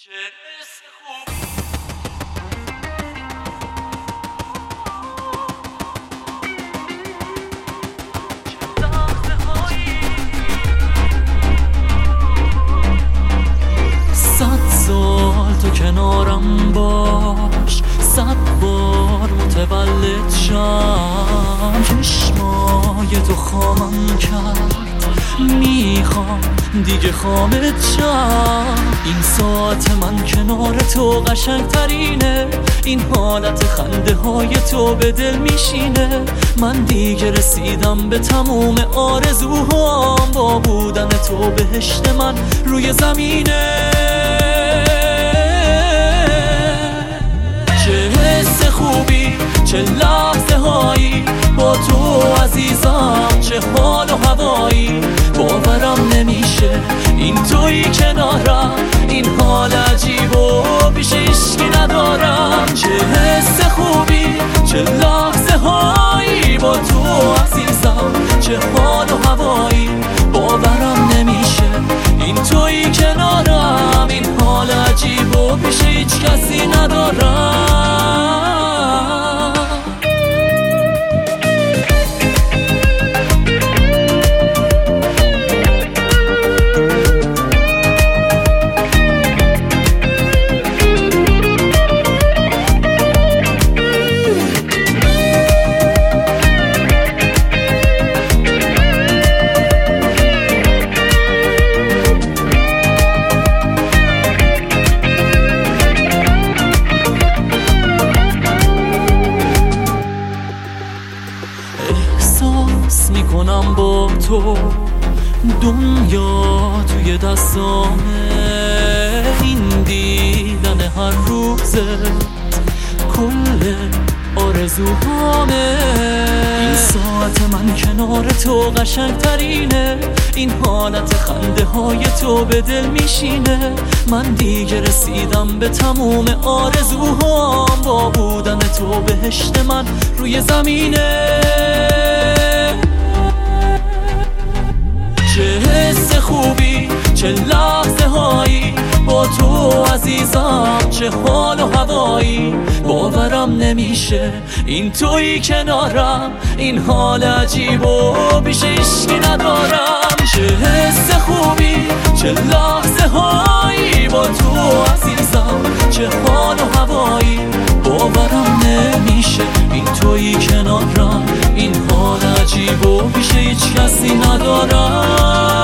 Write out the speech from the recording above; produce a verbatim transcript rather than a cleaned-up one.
صد سال تو کنارم باش، صد بار متولد شم، چشمای تو خامم کرد، میخوام دیگه خامت شم. این ساعت من کنار تو قشنگ ترینه، این حالت خنده های تو به دل میشینه. من دیگه رسیدم به تموم آرزوهام، با بودن تو بهشت من روی زمینه. چه حس خوبی، چه لحظه هایی با تو عزیزم، چه حال و هوایی. باورم نمیشه این تویی کنارم، این حال عجیب و پیش هیچکی ندارم. چه حس خوبی، چه لحظه هایی با تو عزیزم، چه حال و هوایی. باورم نمیشه این تویی کنارم، این حال عجیب و پیش هیچ کسی ندارم. احساس میکنم با تو دنیا توی دستامه، این دیدن هر روزت کل آرزوهامه. این ساعت من کنار تو قشنگ ترینه، این حالت خنده های تو به دل میشینه. من دیگه رسیدم به تموم آرزوهام، با بودن تو بهشت من روی زمینه. چه حس خوبی، چه لحظه هایی با تو عزیزم، چه حال و هوایی. باورم نمیشه این تویی کنارم، این حال عجیب و پیش هیچکی ندارم. چه حس خوبی، چه لحظه هایی با تو عزیزم، چه حال و هوایی. باورم نمیشه این تویی کنارم، این حال عجیب و پیش هیچ کسی ندارم.